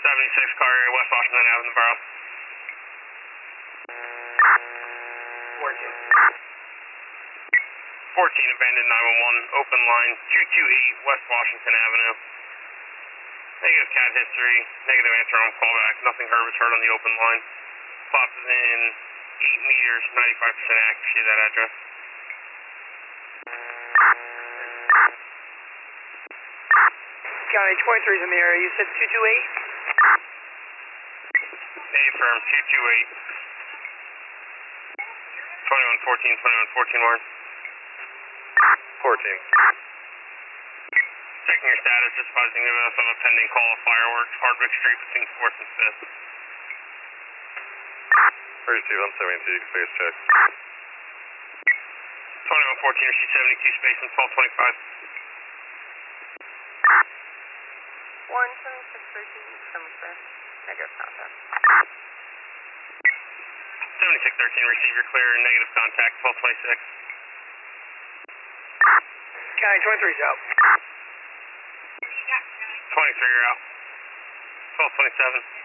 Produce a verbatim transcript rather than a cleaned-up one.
seventy-six car area, West Washington Avenue, Borough. fourteen. fourteen, abandoned nine one one, open line two two eight, West Washington Avenue. Negative cat history, negative answer on callback, nothing heard was heard on the open line. Plots within eight meters, ninety-five percent accuracy of that address. County twenty-three is in the area, you said two two eight? A firm, two two eight. twenty-one fourteen, twenty-one fourteen, Warren. fourteen. Checking your status, just advising us of a pending call of fireworks, Hardwick Street between fourth and fifth. thirty-two, one seventy-two, space check. twenty-one fourteen, receive seventy-two, space and twelve twenty-five. one seventy-six thirteen, December fifth, negative contact. seventy-six thirteen, receive your clear, negative contact, twelve twenty-six. County twenty-three is out. twenty-three, you're out. twelve twenty-seven.